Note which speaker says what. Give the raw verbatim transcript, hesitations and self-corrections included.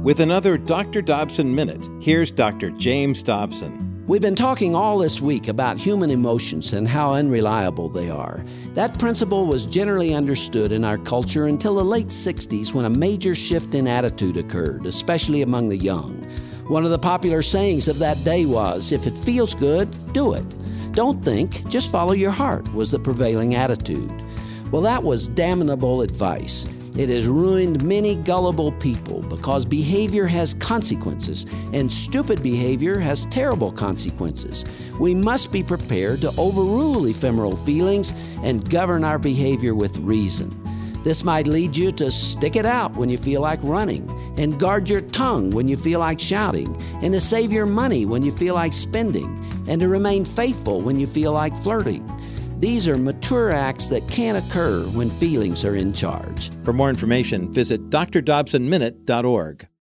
Speaker 1: With another Doctor Dobson Minute, here's Doctor James Dobson.
Speaker 2: We've been talking all this week about human emotions and how unreliable they are. That principle was generally understood in our culture until the late sixties, when a major shift in attitude occurred, especially among the young. One of the popular sayings of that day was, "If it feels good, do it. Don't think, just follow your heart," was the prevailing attitude. Well, that was damnable advice. It has ruined many gullible people because behavior has consequences, and stupid behavior has terrible consequences. We must be prepared to overrule ephemeral feelings and govern our behavior with reason. This might lead you to stick it out when you feel like running, and guard your tongue when you feel like shouting, and to save your money when you feel like spending, and to remain faithful when you feel like flirting. These are mature acts that can occur when feelings are in charge.
Speaker 1: For more information, visit d r dobson minute dot org.